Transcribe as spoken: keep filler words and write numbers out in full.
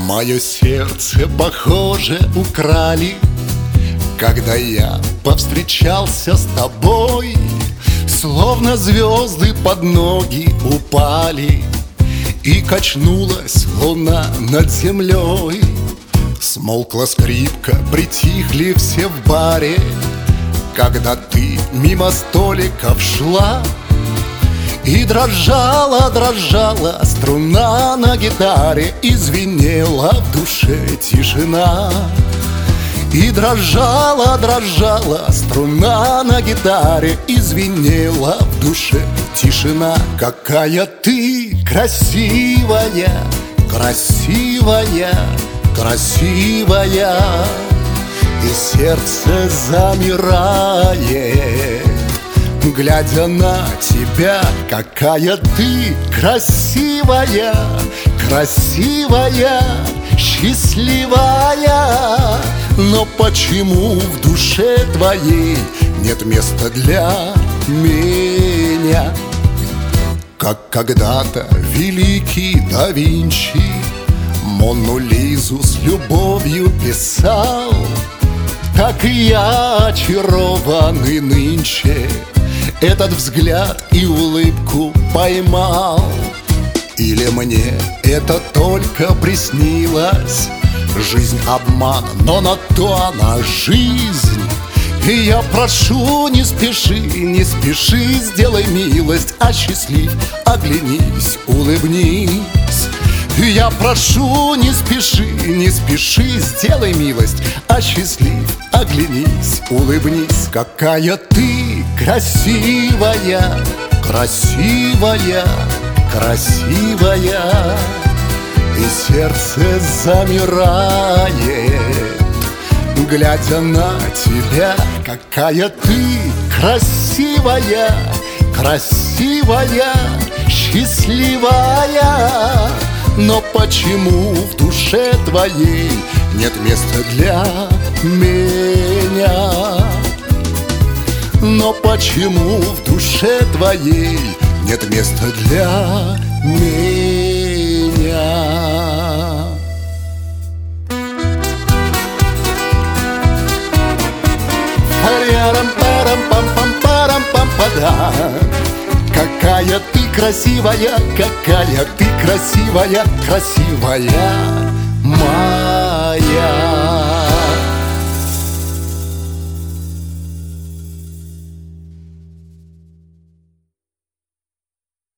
Мое сердце, похоже, украли, когда я повстречался с тобой. Словно звезды под ноги упали, и качнулась луна над землей. Смолкла скрипка, притихли все в баре, когда ты мимо столиков шла. И дрожала, дрожала струна на гитаре, и звенела в душе тишина. И дрожала, дрожала струна на гитаре, и звенела в душе тишина. Какая ты красивая, красивая, красивая, и сердце замирает, глядя на тебя. Какая ты красивая, красивая, счастливая. Но почему в душе твоей нет места для меня? Как когда-то великий да Винчи Мону Лизу с любовью писал, так и я очарованный нынче этот взгляд и улыбку поймал. Или мне это только приснилось? Жизнь обман, но на то она жизнь. И я прошу, не спеши, не спеши, сделай милость, осчастлив, оглянись, улыбнись. И я прошу, не спеши, не спеши, сделай милость, осчастлив, оглянись, улыбнись. Какая ты красивая, красивая, красивая, и сердце замирает, глядя на тебя. Какая ты красивая, красивая, счастливая. Но почему в душе твоей нет места для меня? Но почему в душе твоей нет места для меня? Какая ты красивая, какая ты красивая, красивая, моя.